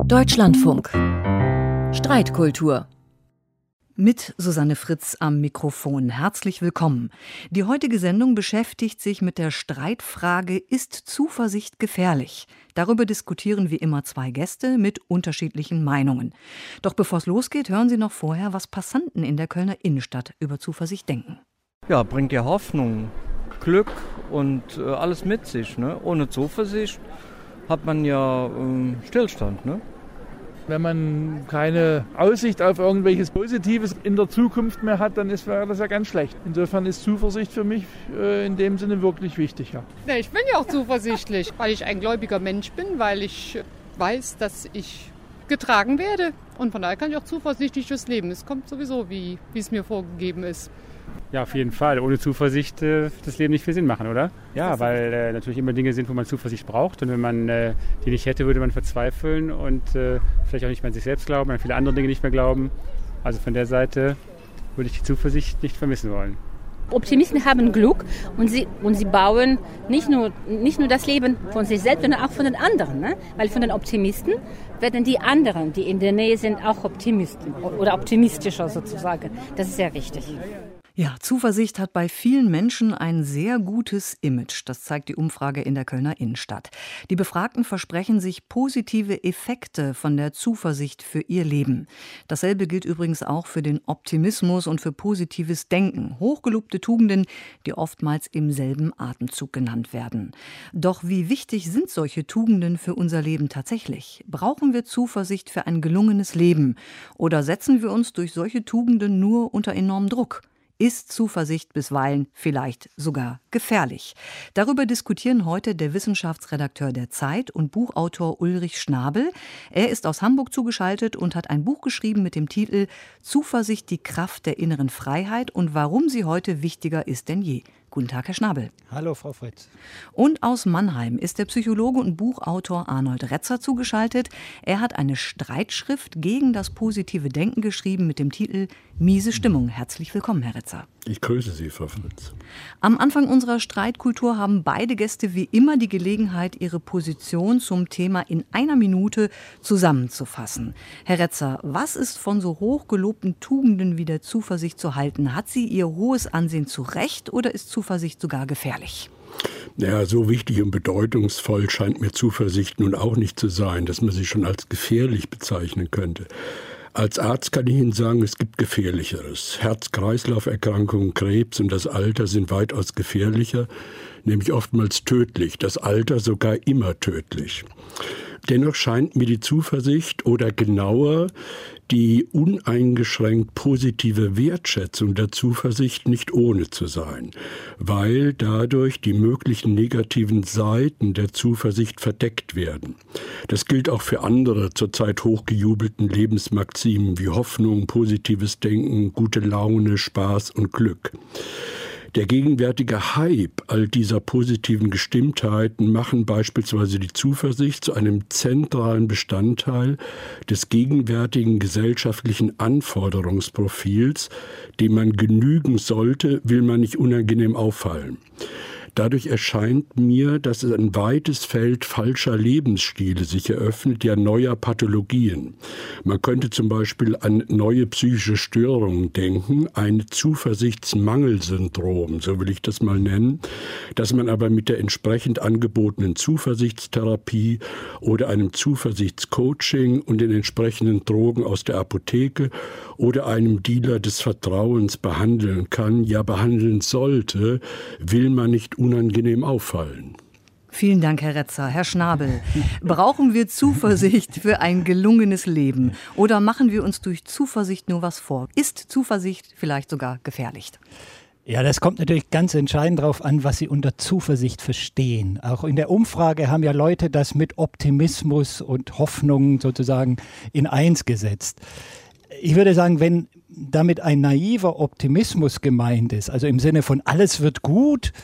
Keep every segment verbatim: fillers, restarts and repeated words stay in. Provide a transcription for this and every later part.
Deutschlandfunk. Streitkultur. Mit Susanne Fritz am Mikrofon. Herzlich willkommen. Die heutige Sendung beschäftigt sich mit der Streitfrage: Ist Zuversicht gefährlich? Darüber diskutieren wie immer zwei Gäste mit unterschiedlichen Meinungen. Doch bevor es losgeht, hören Sie noch vorher, was Passanten in der Kölner Innenstadt über Zuversicht denken. Ja, bringt ja Hoffnung, Glück und äh, alles mit sich. Ne? Ohne Zuversicht hat man ja ähm, Stillstand, ne? Wenn man keine Aussicht auf irgendwelches Positives in der Zukunft mehr hat, dann ist, wäre das ja ganz schlecht. Insofern ist Zuversicht für mich äh, in dem Sinne wirklich wichtig. Ja. Ja, ich bin ja auch zuversichtlich, weil ich ein gläubiger Mensch bin, weil ich weiß, dass ich getragen werde. Und von daher kann ich auch zuversichtlich durchs Leben. Es kommt sowieso, wie, wie es mir vorgegeben ist. Ja, auf jeden Fall. Ohne Zuversicht äh, das Leben nicht viel Sinn machen, oder? Ja, weil äh, natürlich immer Dinge sind, wo man Zuversicht braucht. Und wenn man äh, die nicht hätte, würde man verzweifeln und äh, vielleicht auch nicht mehr an sich selbst glauben, an viele andere Dinge nicht mehr glauben. Also von der Seite würde ich die Zuversicht nicht vermissen wollen. Optimisten haben Glück und sie, und sie bauen nicht nur, nicht nur das Leben von sich selbst, sondern auch von den anderen. Ne? Weil von den Optimisten werden die anderen, die in der Nähe sind, auch Optimisten oder optimistischer sozusagen. Das ist sehr wichtig. Ja, Zuversicht hat bei vielen Menschen ein sehr gutes Image. Das zeigt die Umfrage in der Kölner Innenstadt. Die Befragten versprechen sich positive Effekte von der Zuversicht für ihr Leben. Dasselbe gilt übrigens auch für den Optimismus und für positives Denken. Hochgelobte Tugenden, die oftmals im selben Atemzug genannt werden. Doch wie wichtig sind solche Tugenden für unser Leben tatsächlich? Brauchen wir Zuversicht für ein gelungenes Leben? Oder setzen wir uns durch solche Tugenden nur unter enormem Druck? Ist Zuversicht bisweilen vielleicht sogar gefährlich? Darüber diskutieren heute der Wissenschaftsredakteur der Zeit und Buchautor Ulrich Schnabel. Er ist aus Hamburg zugeschaltet und hat ein Buch geschrieben mit dem Titel »Zuversicht, die Kraft der inneren Freiheit und warum sie heute wichtiger ist denn je«. Guten Tag, Herr Schnabel. Hallo, Frau Fritz. Und aus Mannheim ist der Psychologe und Buchautor Arnold Retzer zugeschaltet. Er hat eine Streitschrift gegen das positive Denken geschrieben mit dem Titel »Miese Stimmung«. Herzlich willkommen, Herr Retzer. Ich grüße Sie, Frau Fritz. Am Anfang unserer Streitkultur haben beide Gäste wie immer die Gelegenheit, ihre Position zum Thema in einer Minute zusammenzufassen. Herr Retzer, was ist von so hochgelobten Tugenden wie der Zuversicht zu halten? Hat sie ihr hohes Ansehen zu Recht oder ist Zuversicht sogar gefährlich? Ja, so wichtig und bedeutungsvoll scheint mir Zuversicht nun auch nicht zu sein, dass man sie schon als gefährlich bezeichnen könnte. Als Arzt kann ich Ihnen sagen, es gibt Gefährlicheres. Herz-Kreislauf-Erkrankungen, Krebs und das Alter sind weitaus gefährlicher, nämlich oftmals tödlich. Das Alter sogar immer tödlich. Dennoch scheint mir die Zuversicht oder genauer die uneingeschränkt positive Wertschätzung der Zuversicht nicht ohne zu sein, weil dadurch die möglichen negativen Seiten der Zuversicht verdeckt werden. Das gilt auch für andere zurzeit hochgejubelten Lebensmaximen wie Hoffnung, positives Denken, gute Laune, Spaß und Glück. Der gegenwärtige Hype all dieser positiven Gestimmtheiten machen beispielsweise die Zuversicht zu einem zentralen Bestandteil des gegenwärtigen gesellschaftlichen Anforderungsprofils, dem man genügen sollte, will man nicht unangenehm auffallen. Dadurch erscheint mir, dass es ein weites Feld falscher Lebensstile sich eröffnet, ja neuer Pathologien. Man könnte zum Beispiel an neue psychische Störungen denken, ein Zuversichtsmangelsyndrom, so will ich das mal nennen, dass man aber mit der entsprechend angebotenen Zuversichtstherapie oder einem Zuversichtscoaching und den entsprechenden Drogen aus der Apotheke oder einem Dealer des Vertrauens behandeln kann, ja behandeln sollte, will man nicht unangenehm auffallen. Vielen Dank, Herr Retzer. Herr Schnabel, brauchen wir Zuversicht für ein gelungenes Leben oder machen wir uns durch Zuversicht nur was vor? Ist Zuversicht vielleicht sogar gefährlich? Ja, das kommt natürlich ganz entscheidend darauf an, was Sie unter Zuversicht verstehen. Auch in der Umfrage haben ja Leute das mit Optimismus und Hoffnung sozusagen in eins gesetzt. Ich würde sagen, wenn damit ein naiver Optimismus gemeint ist, also im Sinne von alles wird gut,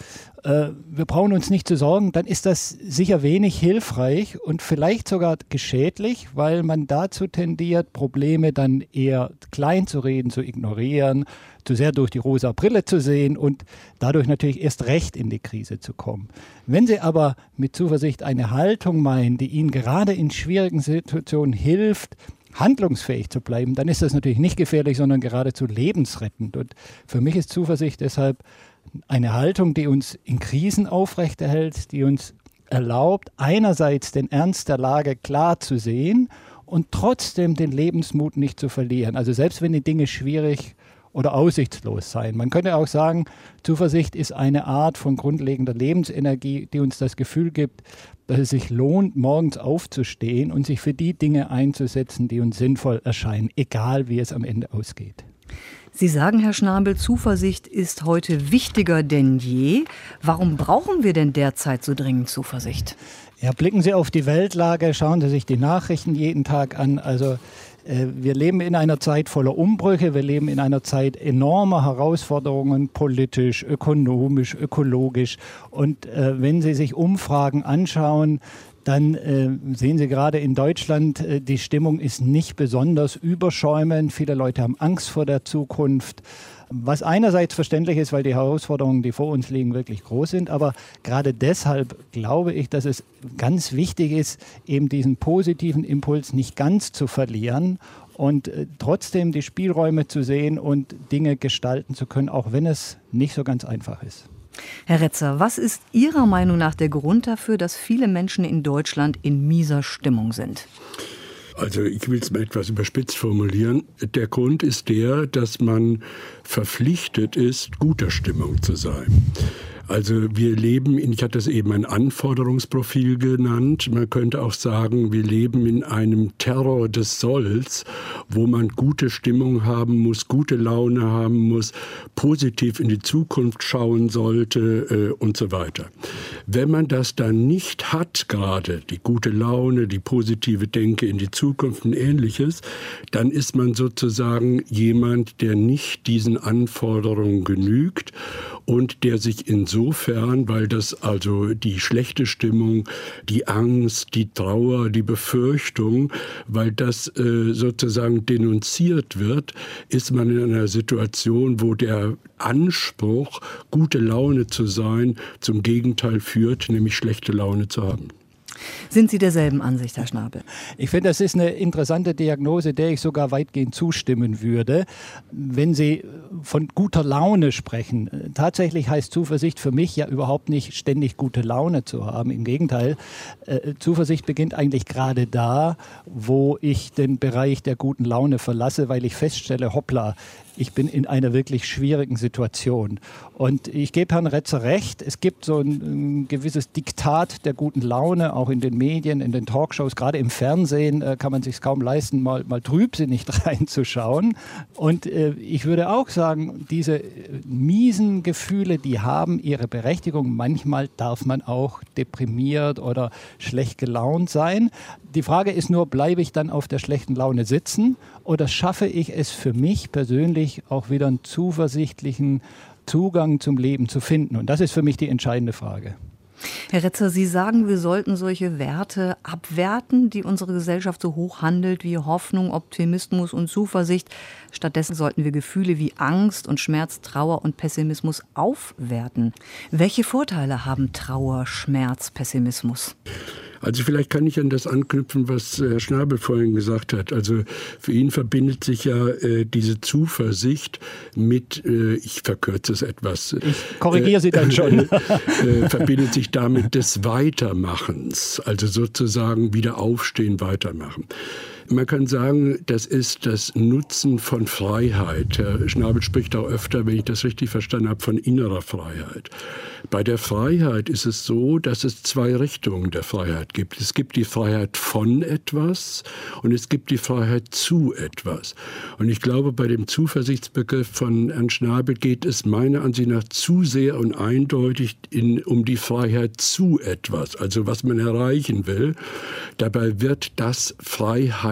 äh, wir brauchen uns nicht zu sorgen, dann ist das sicher wenig hilfreich und vielleicht sogar geschädlich, weil man dazu tendiert, Probleme dann eher klein zu reden, zu ignorieren, zu sehr durch die rosa Brille zu sehen und dadurch natürlich erst recht in die Krise zu kommen. Wenn Sie aber mit Zuversicht eine Haltung meinen, die Ihnen gerade in schwierigen Situationen hilft, handlungsfähig zu bleiben, dann ist das natürlich nicht gefährlich, sondern geradezu lebensrettend. Und für mich ist Zuversicht deshalb eine Haltung, die uns in Krisen aufrechterhält, die uns erlaubt, einerseits den Ernst der Lage klar zu sehen und trotzdem den Lebensmut nicht zu verlieren. Also selbst wenn die Dinge schwierig oder aussichtslos sein. Man könnte auch sagen, Zuversicht ist eine Art von grundlegender Lebensenergie, die uns das Gefühl gibt, dass es sich lohnt, morgens aufzustehen und sich für die Dinge einzusetzen, die uns sinnvoll erscheinen, egal wie es am Ende ausgeht. Sie sagen, Herr Schnabel, Zuversicht ist heute wichtiger denn je. Warum brauchen wir denn derzeit so dringend Zuversicht? Ja, blicken Sie auf die Weltlage, schauen Sie sich die Nachrichten jeden Tag an. Also wir leben in einer Zeit voller Umbrüche, wir leben in einer Zeit enormer Herausforderungen, politisch, ökonomisch, ökologisch. Und äh, wenn Sie sich Umfragen anschauen, dann äh, sehen Sie gerade in Deutschland, äh, die Stimmung ist nicht besonders überschäumend. Viele Leute haben Angst vor der Zukunft. Was einerseits verständlich ist, weil die Herausforderungen, die vor uns liegen, wirklich groß sind. Aber gerade deshalb glaube ich, dass es ganz wichtig ist, eben diesen positiven Impuls nicht ganz zu verlieren und äh, trotzdem die Spielräume zu sehen und Dinge gestalten zu können, auch wenn es nicht so ganz einfach ist. Herr Retzer, was ist Ihrer Meinung nach der Grund dafür, dass viele Menschen in Deutschland in mieser Stimmung sind? Also ich will es mal etwas überspitzt formulieren. Der Grund ist der, dass man verpflichtet ist, guter Stimmung zu sein. Also wir leben, in, ich hatte es eben ein Anforderungsprofil genannt, man könnte auch sagen, wir leben in einem Terror des Solls, wo man gute Stimmung haben muss, gute Laune haben muss, positiv in die Zukunft schauen sollte äh, und so weiter. Wenn man das dann nicht hat, gerade die gute Laune, die positive Denke in die Zukunft und Ähnliches, dann ist man sozusagen jemand, der nicht diesen Anforderungen genügt und der sich insofern, weil das also die schlechte Stimmung, die Angst, die Trauer, die Befürchtung, weil das äh, sozusagen denunziert wird, ist man in einer Situation, wo der Anspruch, gute Laune zu sein, zum Gegenteil führt, nämlich schlechte Laune zu haben. Sind Sie derselben Ansicht, Herr Schnabel? Ich finde, das ist eine interessante Diagnose, der ich sogar weitgehend zustimmen würde. Wenn Sie von guter Laune sprechen, tatsächlich heißt Zuversicht für mich ja überhaupt nicht ständig gute Laune zu haben. Im Gegenteil, Zuversicht beginnt eigentlich gerade da, wo ich den Bereich der guten Laune verlasse, weil ich feststelle, hoppla, ich bin in einer wirklich schwierigen Situation. Und ich gebe Herrn Retzer recht, es gibt so ein, ein gewisses Diktat der guten Laune, auch in den Medien, in den Talkshows, gerade im Fernsehen äh, kann man sich kaum leisten, mal, mal trübsinnig reinzuschauen. Und äh, ich würde auch sagen, diese äh, miesen Gefühle, die haben ihre Berechtigung. Manchmal darf man auch deprimiert oder schlecht gelaunt sein. Die Frage ist nur, bleibe ich dann auf der schlechten Laune sitzen oder schaffe ich es für mich persönlich auch wieder einen zuversichtlichen Zugang zum Leben zu finden? Und das ist für mich die entscheidende Frage. Herr Retzer, Sie sagen, wir sollten solche Werte abwerten, die unsere Gesellschaft so hoch handelt wie Hoffnung, Optimismus und Zuversicht. Stattdessen sollten wir Gefühle wie Angst und Schmerz, Trauer und Pessimismus aufwerten. Welche Vorteile haben Trauer, Schmerz, Pessimismus? Also vielleicht kann ich an das anknüpfen, was Herr Schnabel vorhin gesagt hat. Also für ihn verbindet sich ja äh, diese Zuversicht mit, äh, ich verkürze es etwas. Ich korrigiere äh, Sie dann schon. äh, verbindet sich damit des Weitermachens, also sozusagen wieder aufstehen, weitermachen. Man kann sagen, das ist das Nutzen von Freiheit. Herr Schnabel spricht auch öfter, wenn ich das richtig verstanden habe, von innerer Freiheit. Bei der Freiheit ist es so, dass es zwei Richtungen der Freiheit gibt. Es gibt die Freiheit von etwas und es gibt die Freiheit zu etwas. Und ich glaube, bei dem Zuversichtsbegriff von Herrn Schnabel geht es meiner Ansicht nach zu sehr und eindeutig in, um die Freiheit zu etwas, also was man erreichen will. Dabei wird das Freiheit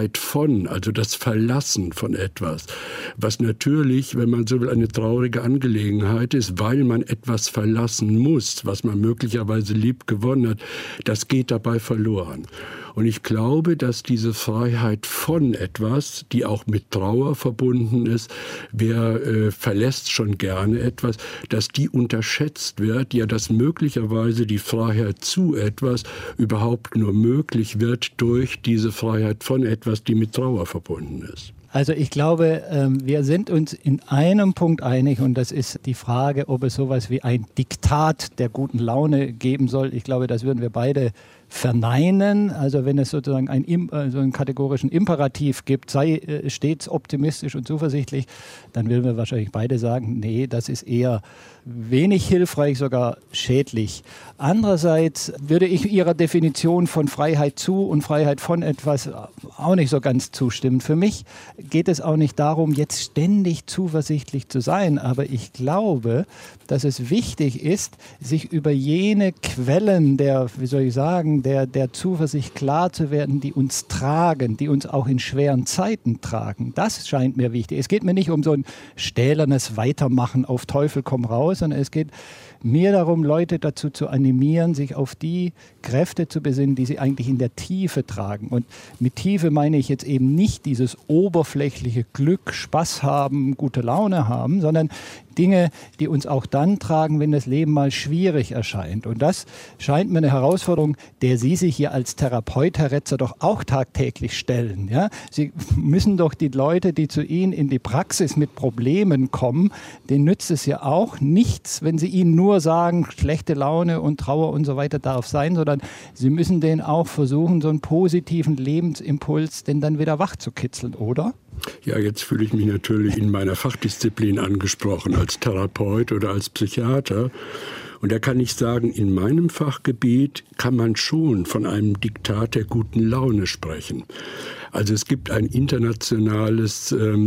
Freiheit von, also das Verlassen von etwas, was natürlich, wenn man so will, eine traurige Angelegenheit ist, weil man etwas verlassen muss, was man möglicherweise lieb gewonnen hat, das geht dabei verloren. Und ich glaube, dass diese Freiheit von etwas, die auch mit Trauer verbunden ist, wer äh, verlässt schon gerne etwas, dass die unterschätzt wird, ja, dass möglicherweise die Freiheit zu etwas überhaupt nur möglich wird durch diese Freiheit von etwas, die mit Trauer verbunden ist. Also ich glaube, wir sind uns in einem Punkt einig und das ist die Frage, ob es sowas wie ein Diktat der guten Laune geben soll. Ich glaube, das würden wir beide verneinen. Also wenn es sozusagen einen, also einen kategorischen Imperativ gibt, sei stets optimistisch und zuversichtlich, dann würden wir wahrscheinlich beide sagen, nee, das ist eher wenig hilfreich, sogar schädlich. Andererseits würde ich Ihrer Definition von Freiheit zu und Freiheit von etwas auch nicht so ganz zustimmen. Für mich geht es auch nicht darum, jetzt ständig zuversichtlich zu sein, aber ich glaube, dass es wichtig ist, sich über jene Quellen der, wie soll ich sagen, der, der Zuversicht klar zu werden, die uns tragen, die uns auch in schweren Zeiten tragen. Das scheint mir wichtig. Es geht mir nicht um so ein stählernes Weitermachen auf Teufel komm raus, sondern es geht mir darum, Leute dazu zu animieren, sich auf die Kräfte zu besinnen, die sie eigentlich in der Tiefe tragen. Und mit Tiefe meine ich jetzt eben nicht dieses oberflächliche Glück, Spaß haben, gute Laune haben, sondern Dinge, die uns auch dann tragen, wenn das Leben mal schwierig erscheint. Und das scheint mir eine Herausforderung, der Sie sich hier als Therapeut, Herr Retzer, doch auch tagtäglich stellen. Ja? Sie müssen doch die Leute, die zu Ihnen in die Praxis mit Problemen kommen, denen nützt es ja auch nichts, wenn Sie ihnen nur sagen, schlechte Laune und Trauer und so weiter darf sein, sondern Sie müssen denen auch versuchen, so einen positiven Lebensimpuls denn dann wieder wach zu kitzeln, oder? Ja, jetzt fühle ich mich natürlich in meiner Fachdisziplin angesprochen, als Therapeut oder als Psychiater. Und da kann ich sagen, in meinem Fachgebiet kann man schon von einem Diktat der guten Laune sprechen. Also es gibt ein internationales ähm,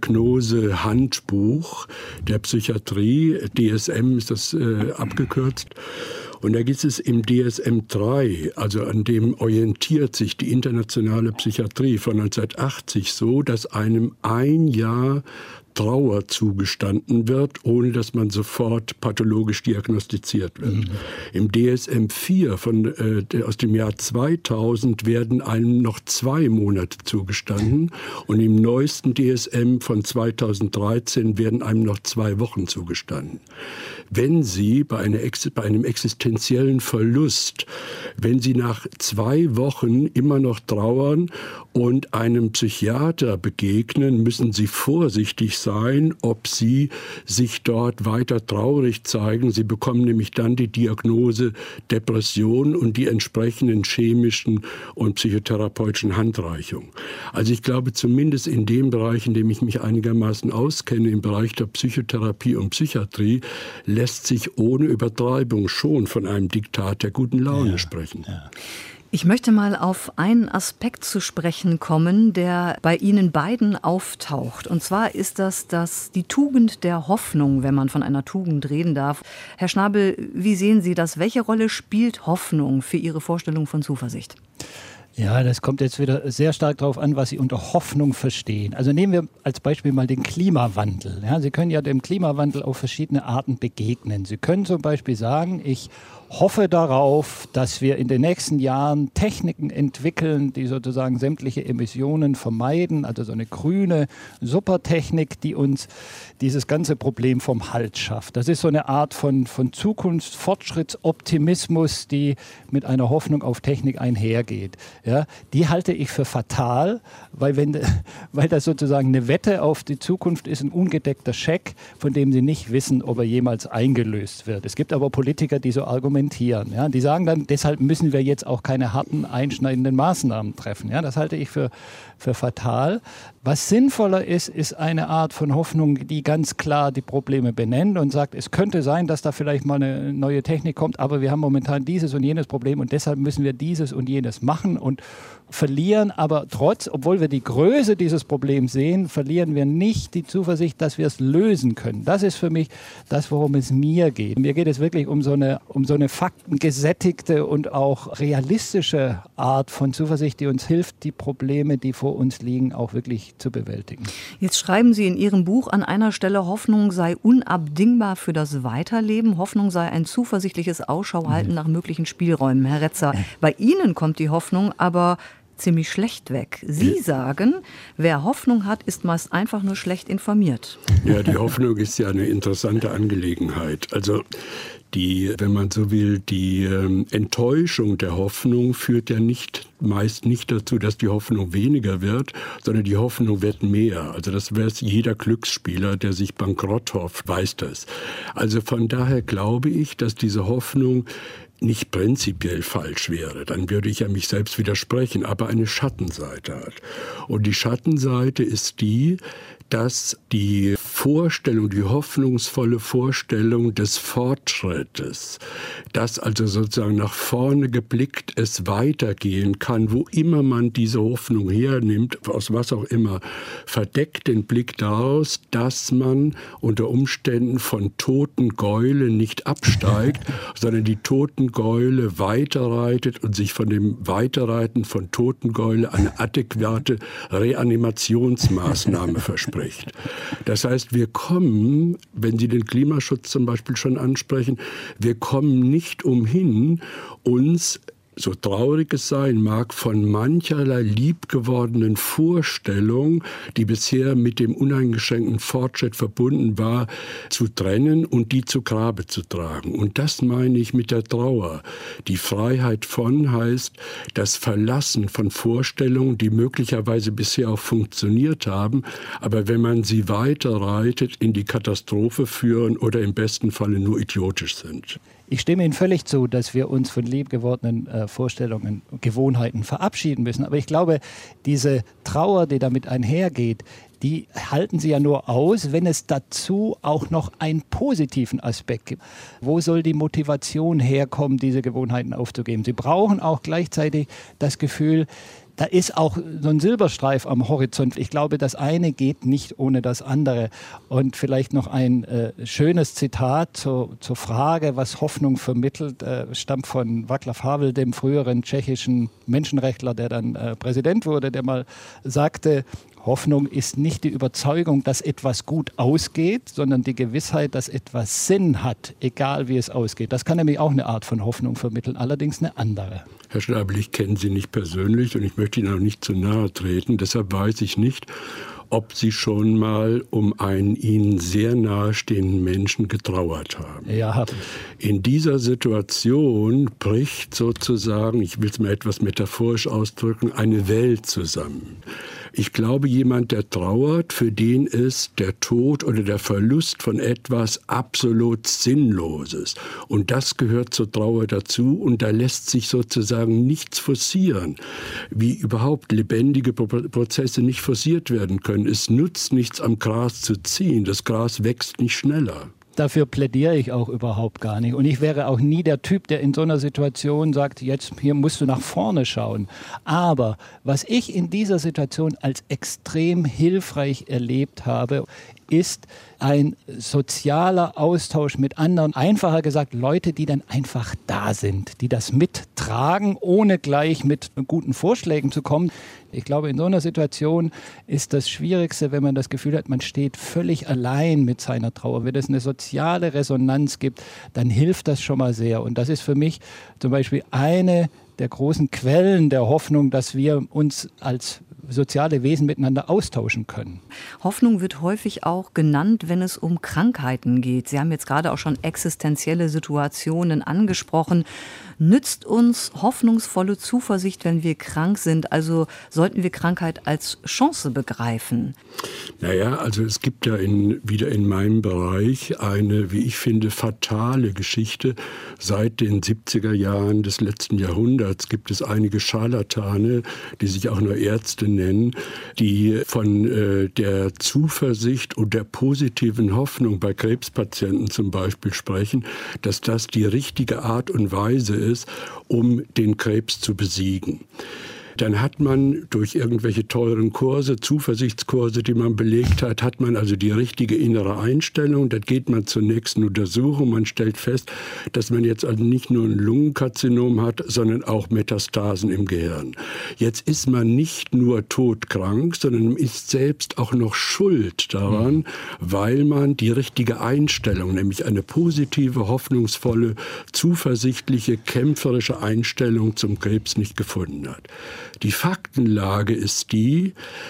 Diagnose-Handbuch der Psychiatrie, D S M ist das äh, abgekürzt. Und da gibt es im D S M drei, also an dem orientiert sich die internationale Psychiatrie von neunzehnhundertachtzig so, dass einem ein Jahr Trauer zugestanden wird, ohne dass man sofort pathologisch diagnostiziert wird. Mhm. Im D S M vier von, äh, aus dem Jahr zweitausend werden einem noch zwei Monate zugestanden und im neuesten D S M von zweitausenddreizehn werden einem noch zwei Wochen zugestanden. Wenn Sie bei, einer, bei einem existenziellen Verlust, wenn Sie nach zwei Wochen immer noch trauern und einem Psychiater begegnen, müssen Sie vorsichtig sein, ob Sie sich dort weiter traurig zeigen. Sie bekommen nämlich dann die Diagnose Depression und die entsprechenden chemischen und psychotherapeutischen Handreichungen. Also ich glaube, zumindest in dem Bereich, in dem ich mich einigermaßen auskenne, im Bereich der Psychotherapie und Psychiatrie, lässt sich ohne Übertreibung schon von einem Diktat der guten Laune ja, sprechen. Ja. Ich möchte mal auf einen Aspekt zu sprechen kommen, der bei Ihnen beiden auftaucht. Und zwar ist das, das die Tugend der Hoffnung, wenn man von einer Tugend reden darf. Herr Schnabel, wie sehen Sie das? Welche Rolle spielt Hoffnung für Ihre Vorstellung von Zuversicht? Ja, das kommt jetzt wieder sehr stark darauf an, was Sie unter Hoffnung verstehen. Also nehmen wir als Beispiel mal den Klimawandel. Ja, Sie können ja dem Klimawandel auf verschiedene Arten begegnen. Sie können zum Beispiel sagen, ich hoffe darauf, dass wir in den nächsten Jahren Techniken entwickeln, die sozusagen sämtliche Emissionen vermeiden, also so eine grüne Supertechnik, die uns dieses ganze Problem vom Hals schafft. Das ist so eine Art von, von Zukunftsfortschrittsoptimismus, die mit einer Hoffnung auf Technik einhergeht. Ja, die halte ich für fatal, weil, wenn, weil das sozusagen eine Wette auf die Zukunft ist, ein ungedeckter Scheck, von dem Sie nicht wissen, ob er jemals eingelöst wird. Es gibt aber Politiker, die so argumentieren. Ja, die sagen dann, deshalb müssen wir jetzt auch keine harten, einschneidenden Maßnahmen treffen. Ja, das halte ich für, für fatal. Was sinnvoller ist, ist eine Art von Hoffnung, die ganz klar die Probleme benennt und sagt, es könnte sein, dass da vielleicht mal eine neue Technik kommt, aber wir haben momentan dieses und jenes Problem und deshalb müssen wir dieses und jenes machen und verlieren aber trotz, obwohl wir die Größe dieses Problems sehen, verlieren wir nicht die Zuversicht, dass wir es lösen können. Das ist für mich das, worum es mir geht. Mir geht es wirklich um so eine, um so eine eine faktengesättigte und auch realistische Art von Zuversicht, die uns hilft, die Probleme, die vor uns liegen, auch wirklich zu bewältigen. Jetzt schreiben Sie in Ihrem Buch an einer Stelle, Hoffnung sei unabdingbar für das Weiterleben. Hoffnung sei ein zuversichtliches Ausschauhalten nach möglichen Spielräumen. Herr Retzer, bei Ihnen kommt die Hoffnung aber ziemlich schlecht weg. Sie sagen, wer Hoffnung hat, ist meist einfach nur schlecht informiert. Ja, die Hoffnung ist ja eine interessante Angelegenheit. Also die, wenn man so will, die ähm, Enttäuschung der Hoffnung führt ja nicht meist nicht dazu, dass die Hoffnung weniger wird, sondern die Hoffnung wird mehr. Also das weiß jeder Glücksspieler, der sich bankrott hofft, weiß das. Also von daher glaube ich, dass diese Hoffnung nicht prinzipiell falsch wäre, dann würde ich ja mich selbst widersprechen, aber eine Schattenseite hat. Und die Schattenseite ist die, dass die Vorstellung, die hoffnungsvolle Vorstellung des Fortschrittes, dass also sozusagen nach vorne geblickt es weitergehen kann, wo immer man diese Hoffnung hernimmt, aus was auch immer, verdeckt den Blick daraus, dass man unter Umständen von toten Gäulen nicht absteigt, sondern die toten Gäule weiterreitet und sich von dem Weiterreiten von toten Gäule eine adäquate Reanimationsmaßnahme verspricht. Das heißt, wir kommen, wenn Sie den Klimaschutz zum Beispiel schon ansprechen, wir kommen nicht umhin, uns, so traurig es sein mag, von mancherlei liebgewordenen Vorstellungen, die bisher mit dem uneingeschränkten Fortschritt verbunden war, zu trennen und die zu Grabe zu tragen. Und das meine ich mit der Trauer. Die Freiheit von heißt das Verlassen von Vorstellungen, die möglicherweise bisher auch funktioniert haben, aber wenn man sie weiterreitet, in die Katastrophe führen oder im besten Falle nur idiotisch sind. Ich stimme Ihnen völlig zu, dass wir uns von liebgewordenen äh, Vorstellungen und Gewohnheiten verabschieden müssen. Aber ich glaube, diese Trauer, die damit einhergeht, die halten Sie ja nur aus, wenn es dazu auch noch einen positiven Aspekt gibt. Wo soll die Motivation herkommen, diese Gewohnheiten aufzugeben? Sie brauchen auch gleichzeitig das Gefühl, da ist auch so ein Silberstreif am Horizont. Ich glaube, das eine geht nicht ohne das andere. Und vielleicht noch ein äh, schönes Zitat zur, zur Frage, was Hoffnung vermittelt, äh, stammt von Václav Havel, dem früheren tschechischen Menschenrechtler, der dann äh, Präsident wurde, der mal sagte, Hoffnung ist nicht die Überzeugung, dass etwas gut ausgeht, sondern die Gewissheit, dass etwas Sinn hat, egal wie es ausgeht. Das kann nämlich auch eine Art von Hoffnung vermitteln, allerdings eine andere. Herr Schnabel, ich kenne Sie nicht persönlich und ich möchte Ihnen auch nicht zu nahe treten. Deshalb weiß ich nicht, ob Sie schon mal um einen Ihnen sehr nahestehenden Menschen getrauert haben. Ja, habe ich. In dieser Situation bricht sozusagen, ich will es mal etwas metaphorisch ausdrücken, eine Welt zusammen. Ich glaube, jemand, der trauert, für den ist der Tod oder der Verlust von etwas absolut Sinnloses. Und das gehört zur Trauer dazu und da lässt sich sozusagen nichts forcieren. Wie überhaupt lebendige Prozesse nicht forciert werden können. Es nützt nichts, am Gras zu ziehen. Das Gras wächst nicht schneller. Dafür plädiere ich auch überhaupt gar nicht. Und ich wäre auch nie der Typ, der in so einer Situation sagt, jetzt hier musst du nach vorne schauen. Aber was ich in dieser Situation als extrem hilfreich erlebt habe, ist ein sozialer Austausch mit anderen. Einfacher gesagt, Leute, die dann einfach da sind, die das mittragen, ohne gleich mit guten Vorschlägen zu kommen. Ich glaube, in so einer Situation ist das Schwierigste, wenn man das Gefühl hat, man steht völlig allein mit seiner Trauer. Wenn es eine soziale Resonanz gibt, dann hilft das schon mal sehr. Und das ist für mich zum Beispiel eine der großen Quellen der Hoffnung, dass wir uns als soziale Wesen miteinander austauschen können. Hoffnung wird häufig auch genannt, wenn es um Krankheiten geht. Sie haben jetzt gerade auch schon existenzielle Situationen angesprochen. Nützt uns hoffnungsvolle Zuversicht, wenn wir krank sind? Also sollten wir Krankheit als Chance begreifen? Naja, also es gibt ja in, wieder in meinem Bereich eine, wie ich finde, fatale Geschichte. Seit den siebziger Jahren des letzten Jahrhunderts gibt es einige Scharlatane, die sich auch nur Ärzte nennen, die von äh, der Zuversicht und der positiven Hoffnung bei Krebspatienten zum Beispiel sprechen, dass das die richtige Art und Weise ist, um den Krebs zu besiegen. dann hat man durch irgendwelche teuren Kurse, Zuversichtskurse, die man belegt hat, hat man also die richtige innere Einstellung. Dann geht man zur nächsten Untersuchung. Man stellt fest, dass man jetzt also nicht nur ein Lungenkarzinom hat, sondern auch Metastasen im Gehirn. Jetzt ist man nicht nur todkrank, sondern ist selbst auch noch schuld daran, mhm. weil man die richtige Einstellung, nämlich eine positive, hoffnungsvolle, zuversichtliche, kämpferische Einstellung zum Krebs nicht gefunden hat. Die Faktenlage ist die,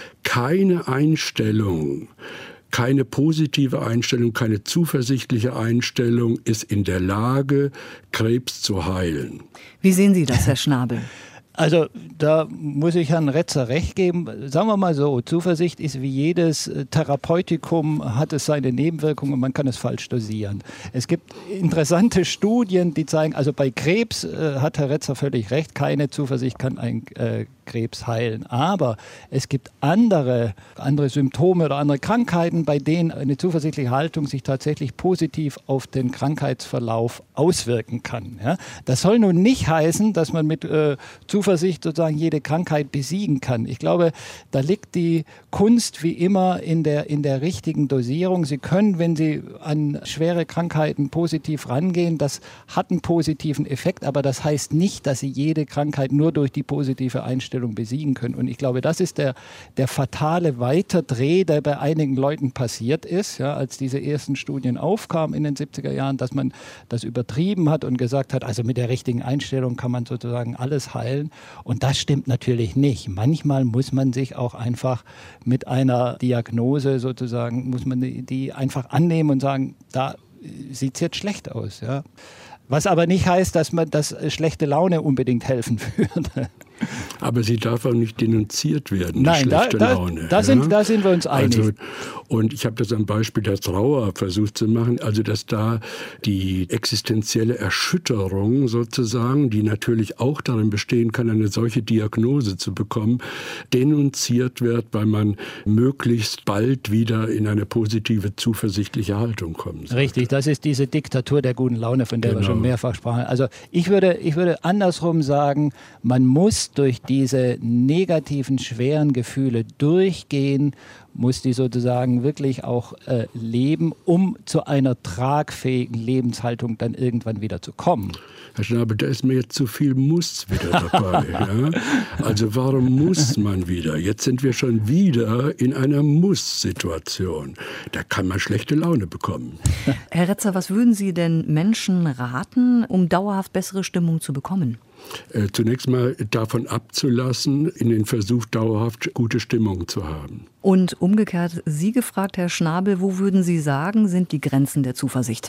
keine Einstellung, keine positive Einstellung, keine zuversichtliche Einstellung ist in der Lage, Krebs zu heilen. Wie sehen Sie das, Herr Schnabel? Also da muss ich Herrn Retzer recht geben. Sagen wir mal so, Zuversicht ist wie jedes Therapeutikum, hat es seine Nebenwirkungen und man kann es falsch dosieren. Es gibt interessante Studien, die zeigen, also bei Krebs äh, hat Herr Retzer völlig recht, keine Zuversicht kann ein äh, Krebs heilen. Aber es gibt andere, andere Symptome oder andere Krankheiten, bei denen eine zuversichtliche Haltung sich tatsächlich positiv auf den Krankheitsverlauf auswirken kann. Ja? Das soll nun nicht heißen, dass man mit äh, Zuversicht sozusagen jede Krankheit besiegen kann. Ich glaube, da liegt die Kunst wie immer in der, in der richtigen Dosierung. Sie können, wenn Sie an schwere Krankheiten positiv rangehen, das hat einen positiven Effekt, aber das heißt nicht, dass Sie jede Krankheit nur durch die positive Einstellung besiegen können. Und ich glaube, das ist der, der fatale Weiterdreh, der bei einigen Leuten passiert ist, ja, als diese ersten Studien aufkamen in den siebziger Jahren, dass man das übertrieben hat und gesagt hat, also mit der richtigen Einstellung kann man sozusagen alles heilen. Und das stimmt natürlich nicht. Manchmal muss man sich auch einfach mit einer Diagnose sozusagen, muss man die, die einfach annehmen und sagen, da sieht es jetzt schlecht aus. Ja. Was aber nicht heißt, dass man das schlechte Laune unbedingt helfen würde. Aber sie darf auch nicht denunziert werden, Nein, die schlechte da, da, Laune. Da, ja? sind, da sind wir uns einig. Also, und ich habe das am Beispiel der Trauer versucht zu machen, also dass da die existenzielle Erschütterung sozusagen, die natürlich auch darin bestehen kann, eine solche Diagnose zu bekommen, denunziert wird, weil man möglichst bald wieder in eine positive, zuversichtliche Haltung kommt. Richtig, das ist diese Diktatur der guten Laune, von der genau. wir schon mehrfach sprachen. Also ich würde, ich würde andersrum sagen, man muss durch diese negativen, schweren Gefühle durchgehen, muss die sozusagen wirklich auch äh, leben, um zu einer tragfähigen Lebenshaltung dann irgendwann wieder zu kommen. Herr Schnabel, da ist mir jetzt zu viel Muss wieder dabei. ja? Also warum muss man wieder? Jetzt sind wir schon wieder in einer Muss-Situation. Da kann man schlechte Laune bekommen. Herr Retzer, was würden Sie denn Menschen raten, um dauerhaft bessere Stimmung zu bekommen? Äh, zunächst mal davon abzulassen, in den Versuch dauerhaft gute Stimmung zu haben. Und umgekehrt Sie gefragt, Herr Schnabel, wo würden Sie sagen, sind die Grenzen der Zuversicht?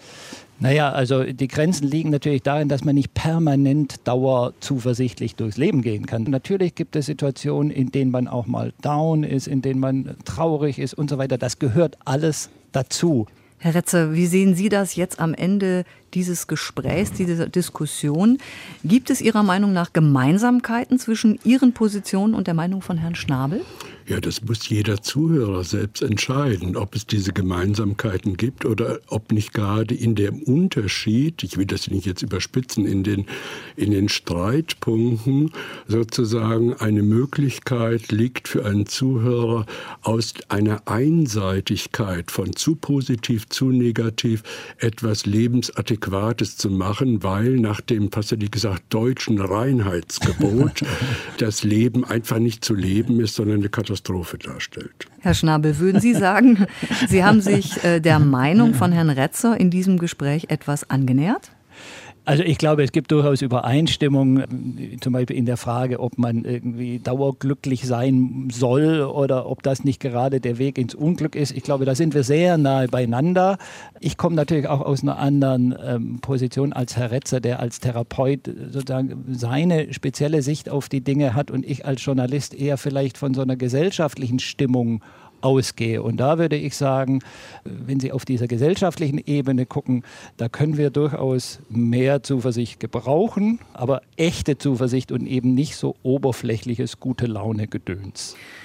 Naja, also die Grenzen liegen natürlich darin, dass man nicht permanent dauerzuversichtlich durchs Leben gehen kann. Natürlich gibt es Situationen, in denen man auch mal down ist, in denen man traurig ist und so weiter. Das gehört alles dazu. Herr Retzer, wie sehen Sie das jetzt am Ende dieses Gesprächs, dieser Diskussion? Gibt es Ihrer Meinung nach Gemeinsamkeiten zwischen Ihren Positionen und der Meinung von Herrn Schnabel? Ja, das muss jeder Zuhörer selbst entscheiden, ob es diese Gemeinsamkeiten gibt oder ob nicht gerade in dem Unterschied, ich will das nicht jetzt überspitzen, in den, in den Streitpunkten sozusagen eine Möglichkeit liegt für einen Zuhörer, aus einer Einseitigkeit von zu positiv, zu negativ etwas Lebensadäquates zu machen, weil nach dem, was hätte ich gesagt, deutschen Reinheitsgebot das Leben einfach nicht zu leben ist, sondern eine Katastrophe darstellt. Herr Schnabel, würden Sie sagen, Sie haben sich äh, der Meinung von Herrn Retzer in diesem Gespräch etwas angenähert? Also ich glaube, es gibt durchaus Übereinstimmung, zum Beispiel in der Frage, ob man irgendwie dauerglücklich sein soll oder ob das nicht gerade der Weg ins Unglück ist. Ich glaube, da sind wir sehr nahe beieinander. Ich komme natürlich auch aus einer anderen ähm, Position als Herr Retzer, der als Therapeut sozusagen seine spezielle Sicht auf die Dinge hat und ich als Journalist eher vielleicht von so einer gesellschaftlichen Stimmung ausgehe. Und da würde ich sagen, wenn Sie auf dieser gesellschaftlichen Ebene gucken, da können wir durchaus mehr Zuversicht gebrauchen, aber echte Zuversicht und eben nicht so oberflächliches gute Laune-Gedöns.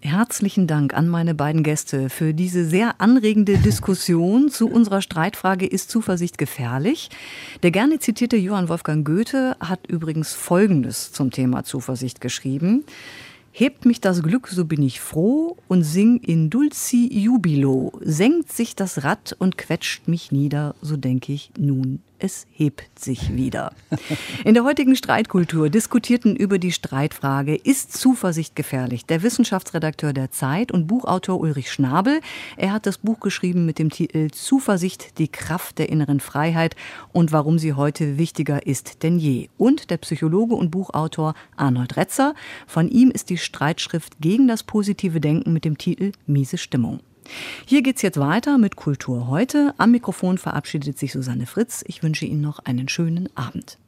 Herzlichen Dank an meine beiden Gäste für diese sehr anregende Diskussion zu unserer Streitfrage: Ist Zuversicht gefährlich? Der gerne zitierte Johann Wolfgang Goethe hat übrigens Folgendes zum Thema Zuversicht geschrieben: Hebt mich das Glück, so bin ich froh und sing in dulci jubilo. Senkt sich das Rad und quetscht mich nieder, so denke ich, nun, es hebt sich wieder. In der heutigen Streitkultur diskutierten über die Streitfrage: Ist Zuversicht gefährlich? Der Wissenschaftsredakteur der Zeit und Buchautor Ulrich Schnabel. Er hat das Buch geschrieben mit dem Titel Zuversicht, die Kraft der inneren Freiheit und warum sie heute wichtiger ist denn je. Und der Psychologe und Buchautor Arnold Retzer. Von ihm ist die Streitschrift gegen das positive Denken mit dem Titel Miese Stimmung. Hier geht's jetzt weiter mit Kultur heute. Am Mikrofon verabschiedet sich Susanne Fritz. Ich wünsche Ihnen noch einen schönen Abend.